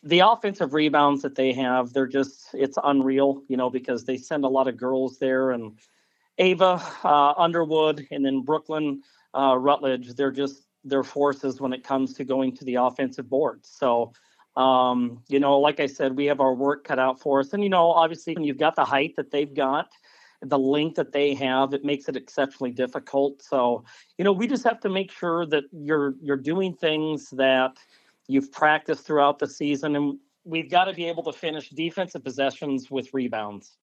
The offensive rebounds that they have, it's unreal, because they send a lot of girls there, and Ava, Underwood, and then Brooklyn, Rutledge, they're forces when it comes to going to the offensive board. So, like I said, we have our work cut out for us. And, obviously, when you've got the height that they've got, the length that they have, it makes it exceptionally difficult. So, we just have to make sure that you're doing things that you've practiced throughout the season, and we've got to be able to finish defensive possessions with rebounds.